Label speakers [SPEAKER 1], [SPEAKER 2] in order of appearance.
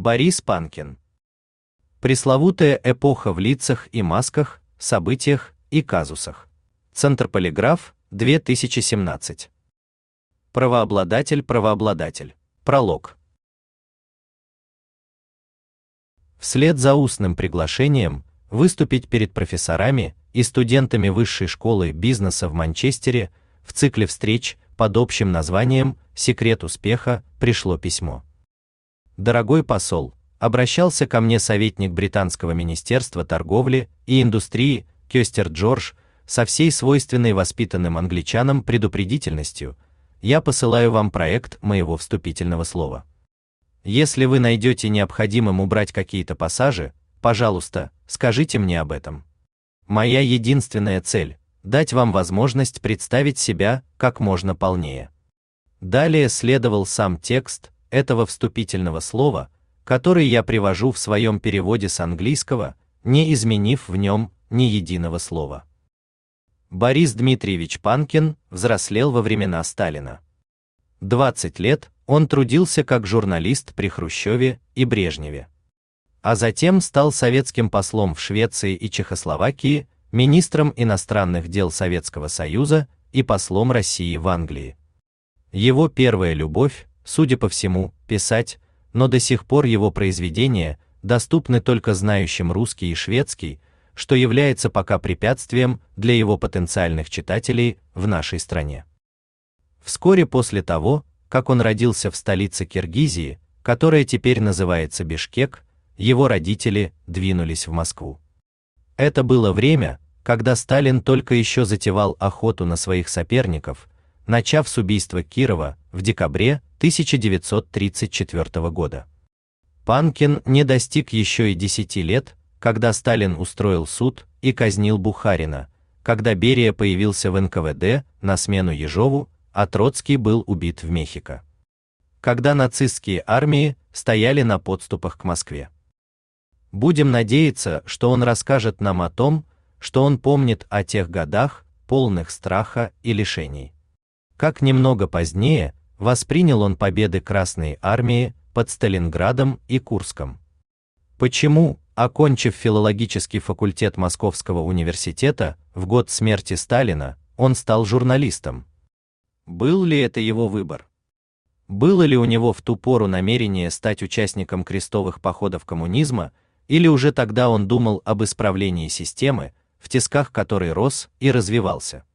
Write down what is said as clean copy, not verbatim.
[SPEAKER 1] Борис Панкин. Пресловутая эпоха в лицах и масках, событиях и казусах. Центр Полиграф, 2017. Правообладатель. Пролог. Вслед за устным приглашением выступить перед профессорами и студентами Высшей школы бизнеса в Манчестере в цикле встреч под общим названием «Секрет успеха» пришло письмо. «Дорогой посол», обращался ко мне советник британского министерства торговли и индустрии Кёстер Джордж со всей свойственной воспитанным англичанам предупредительностью, я посылаю вам проект моего вступительного слова. Если вы найдете необходимым убрать какие-то пассажи, пожалуйста, скажите мне об этом. Моя единственная цель – дать вам возможность представить себя как можно полнее. Далее следовал сам текст этого вступительного слова, который я привожу в своем переводе с английского, не изменив в нем ни единого слова. Борис Дмитриевич Панкин взрослел во времена Сталина. 20 лет он трудился как журналист при Хрущеве и Брежневе. А затем стал советским послом в Швеции и Чехословакии, министром иностранных дел Советского Союза и послом России в Англии. Его первая любовь, судя по всему, писать, но до сих пор его произведения доступны только знающим русский и шведский, что является пока препятствием для его потенциальных читателей в нашей стране. Вскоре после того, как он родился в столице Киргизии, которая теперь называется Бишкек, его родители двинулись в Москву. Это было время, когда Сталин только еще затевал охоту на своих соперников, начав с убийства Кирова в декабре 1934 года. Панкин не достиг еще и 10 лет, когда Сталин устроил суд и казнил Бухарина, когда Берия появился в НКВД на смену Ежову, а Троцкий был убит в Мехико. Когда нацистские армии стояли на подступах к Москве. Будем надеяться, что он расскажет нам о том, что он помнит о тех годах, полных страха и лишений. Как немного позднее воспринял он победы Красной армии под Сталинградом и Курском. Почему, окончив филологический факультет Московского университета в год смерти Сталина, он стал журналистом? Был ли это его выбор? Было ли у него в ту пору намерение стать участником крестовых походов коммунизма, или уже тогда он думал об исправлении системы, в тисках которой рос и развивался?